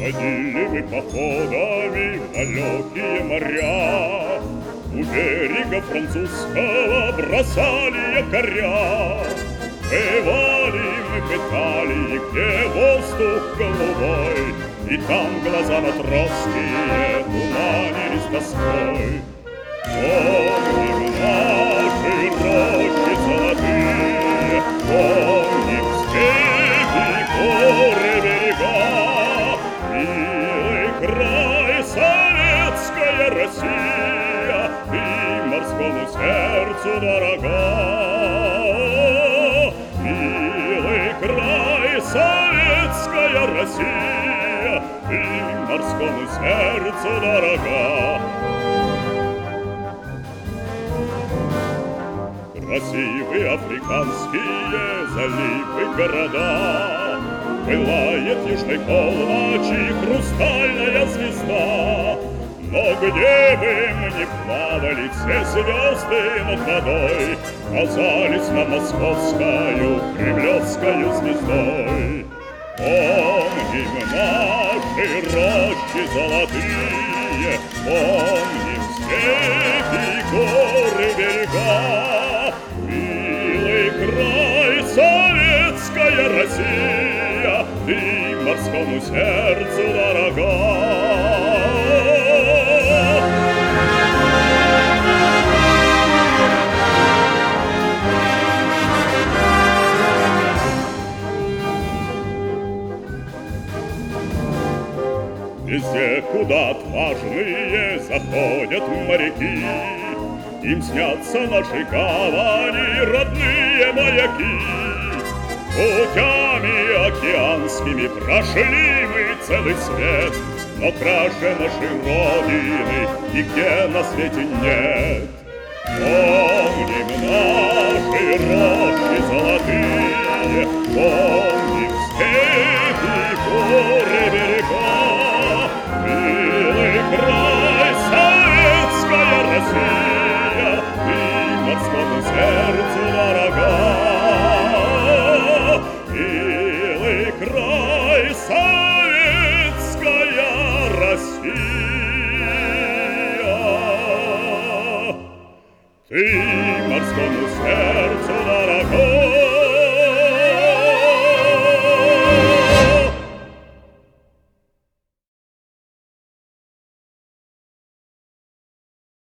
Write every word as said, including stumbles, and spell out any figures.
ходили мы походами в далекие моря, у берега французского бросали якоря. Бывали мы в Италии, где воздух голубой, и там глаза матросские туманились тоской. Помним наши рощи золотые, помним степи, горы, берега, милый край, советская Россия, и морскому сердцу дорога. Милый край, советская Россия, и морскому сердцу дорога. Красивые африканские заливы, города, пылает южной полночи хрустальная звезда. Но где бы мы ни плавали, все звезды над водой казались нам московскою, кремлевскою звездой. Помним наши рощи золотые, помним степи, горы, берега. Милый край, советская Россия, ты морскому сердцу дорога. Везде, куда отважные заходят моряки, им снятся наши гавани, родные маяки. Путями океанскими прошли мы целый свет, но краше нашей Родины нигде на свете нет. Помним наши рощи золотые, помним степи, горы, берега. Милый край, советская Россия, и морскому сердцу дорога. Милый край, советская Россия, ты морскому сердцу дорога.